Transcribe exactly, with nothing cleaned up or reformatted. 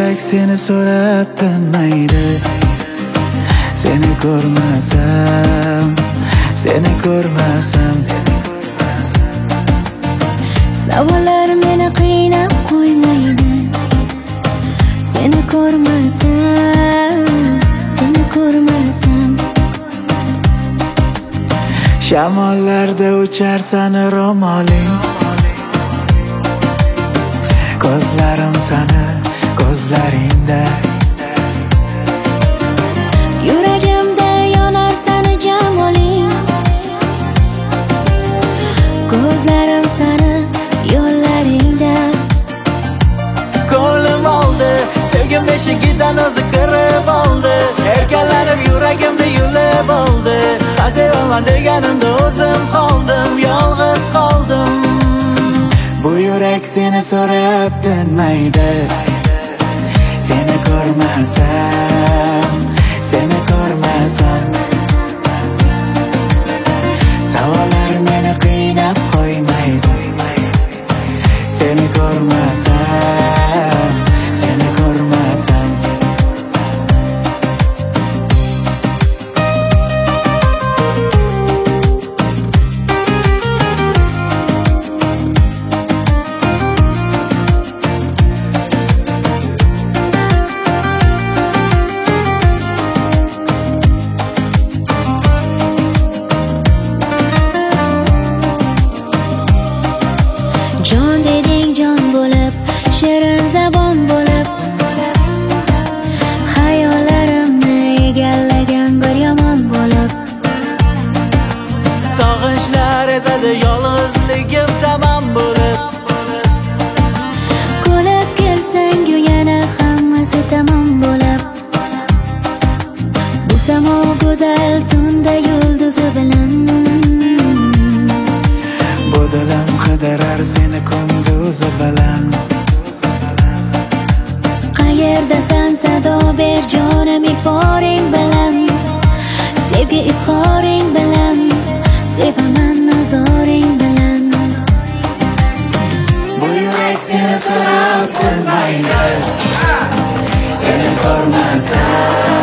yurak seni so'rab tinmaydi. Seni ko'rmasam, seni ko'rmasam. Savollar meni qiynab qo'ymaydi. Seni ko'rmasam, seni ko'rmasam. Shamollarda ucharsan ro'moling. Ko'zlarim sani ko'zlaringda. Yuragimda yonar sani jamoling. Ko'zlarim sani yo'llaringda. Ko'nglim oldi, sevgim beshigidan o'zi kirib oldi. Erkalanib yuragimni yulib oldi. Sevaman deganimda o'zim qoldim, yolg'iz qoldim. Bu yurak seni so'rab tinmaydi. Seni ko'rmasam, seni ko'rmasam. Savollar meni qiynab qo'ymaydi. Seni ko'rmasam, seni ko'rmasam. Jon deding jon bo'lib, shirin zabon bo'lib, xayollarimni egallagan bir yomon bo'lib. Sog'inchlar ezadi yolg'izligim tamom bo'lib. Kulib kelsang yana hammasi tamom bo'lib. Bu samo go'zal tunda yulduzi bilan. Bu dilim qidirar seni kunduzi bilan. Qayerdasan sado ber jonim iforing bilan. Sevgi izhoring bilan. Sevaman nazoring bilan. Bu yurak seni so'rab tinmaydi. Seni ko'rmasam